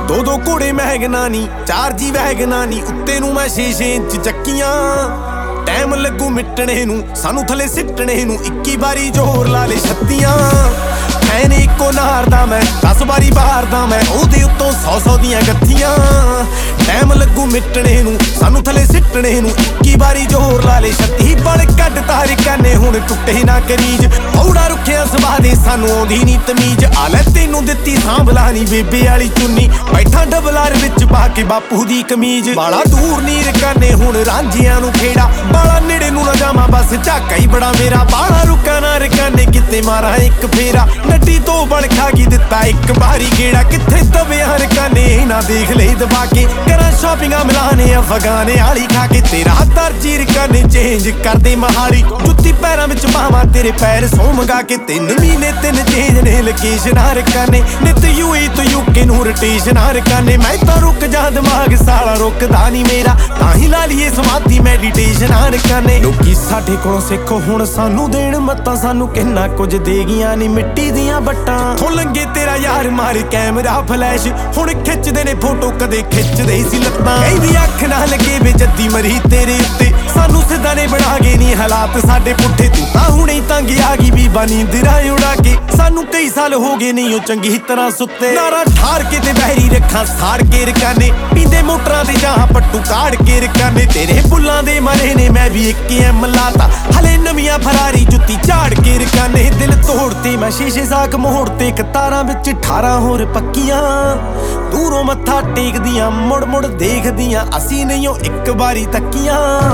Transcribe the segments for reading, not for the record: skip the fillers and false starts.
दो दो घोड़े महगना नी, 4 जी वैगना नी, उत्ते नूं मैं 6-6 इंच चक्कियां। टाइम लगू मिटने नूं, सानू थले सिटने नूं, 21 बारी जोर ला ले 36। फैन इको नारदा मैं, 10 बारी बारदा मैं, ओहदे उत्तों 100-100 दियां गत्थियां। टाइम लगू मिटने नूं, सानू थले सिटने नूं, 21 बारी जोर ला ले 36। बल कट तार काने हुण टुटे ना करीज, औड़ा रुखिया सुभा दे सानू आउंदी नी तमीज। आले तेनू दित्ती सांभला नी बेबे वाली चुन्नी, बैठा डबलार विच पा के बापू दी कमीज। बाला दूर नीर काने हुण रांझियां नूं खेड़ा, बाला नेड़े नूं ना जावां बस झाका ही बड़ा मेरा। बाला रुका ना रकाने किते मारा एक फेरा, नड्डी तो बण खा के दित्ता एक बारी गेड़ा। किथे दबिया रकाने ना देख ले दबा के, करा शॉपिंगां मिलाने अफगाने आली खा के। तेरा दर्जी रकाने चेंज कर दे महाली, जुत्ती पैरां विच पावां तेरे पैर सौ मंगा के। 3 महीने 3 चेंज ने लोकेशनां रकाने, नित यूए तो यूके नूं रोटेशनां रकाने। मैं तां रुक जा दिमाग साला रुकदा नी मेरा, तां ही ला लीए समाधि मैडिटेशनां रकाने। लोकी साडे कोलों सिੱਖ हुण सानू देण मत्तां, सानू किन्ना कुछ दे गईयां नी मिट्टी दियां बट्टां। कित्थों लंघे तेरा यार मारे कैमरा फ्लैश, हुण खिੱਚਦੇ ने फोटो कदे खिੱਚਦੇ सी लत्तां। कहदी अख ना लगे वे जद्दी मरी तेरे उत्ते, सानू सिद्धा ने बना गए नी हालात साडे पुट्ठे। तू तां हुणे तंग आ गई बीबा नींदरां उड़ा के, सानू कई साल हो गए नहीं ओ चंगी तरह सुत्ते। नारा ठार के ते बहरी रखां साड़ के रकाने, पींदे मोटरां ते जहां पट्टू काड़ के रकाने। तेरे बुल्लां दे मारे ने मैं भी 1 लाता, हले नवियां फरारी जुत्ती झाड़ के रकाने। दिल तोड़ते मैं शीशे साक मोड़ते, कतारां विच 18 होर पक्कियां। दूरों मत्था टेकदियां मुड़ मुड़ देखदियां, असी नहीं ओ एक बारी तक्कियां।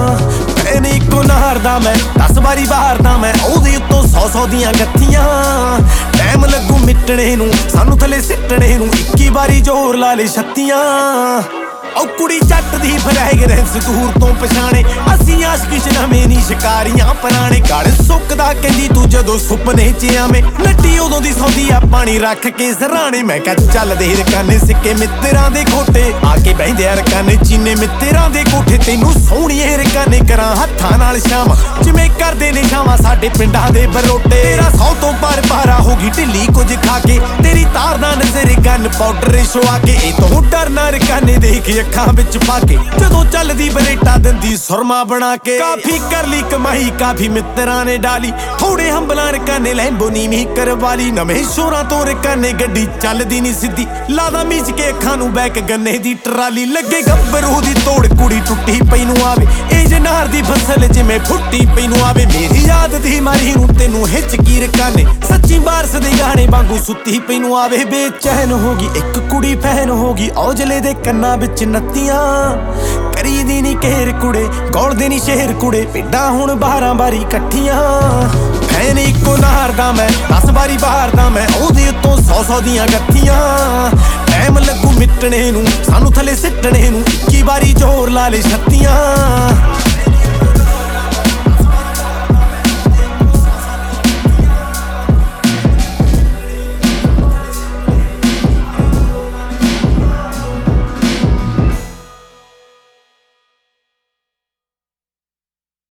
फैन इको नारदा मैं, 10 बारी बारदा मैं, ओहदे उत्तों 100-100 दियां गत्थियां। टाइम लगू मिटने नूं, सानू थले सिटने नूं, 21 बारी जोर ला ले 36। औ कुड़ी जट दी फ्रैगरेंस दूर तो पछाणे, असी आशिक नवें नी शिकारियां पुराणे। गल सुकदा कहंदी तू जदों सुपने च आवें, नट्टी उदों दी सौंदी आ पानी रख के सराणे। मैं कह चल दे रकाने सिक्के मित्तरां दे खोटे, आके बहिंदे रकाने चीने मित्तरां दे कोठे। तैनू सोहणीए रकाने करां हत्थां नाल शाम, जिवें करदे ने शामां साडे पिंडां दे बरोटे। तेरा 100 तो पारा हो गई ढिल्ली कुछ खा के, तेरी तारदा नज़र गन पाउडर छुआ के। ए तों डरना रकाने देख अखां विच पा के, जदों चलदी बरेटा दिंदी सुरमा बना के। काफी कर ली कमाई काफी मित्तरां ने डाली, थोड़े हंबलां रकाने लैंबो नीवीं करवा ली। नवें शोरां तो रकाने गड्डी चलदी नी सिद्धी, लादा मीच के अखां नूं बैक गन्ने दी ट्राली। लगे गब्बरू दी तोड़ कुड़ी टुट्टी पई नूं आवे, ए जनार दी फसल जिवें फुट्टी पई नूं आवे। मेरी याद दी मारी नूं तैनूं हिचकी रकाने, सच्ची बारस दे गाने वांगू सुत्ती पई नूं आवे। बेचैन हो गई एक कुड़ी फैन हो गई, औजले दे कन्नां विच नत्तियां। करी दी नी केर कुड़े गौलदे नी शेर कुड़े, पिंडां हुण 12 बारी कट्ठियां। फैन इको नारदा मैं, 10 बारी बारदा मैं, ओहदे उत्तों 100-100 दियां गत्थियां। टाइम लगू मिटने नूं, सानू थले सिटने नूं, 21 बारी जोर ला ले 36।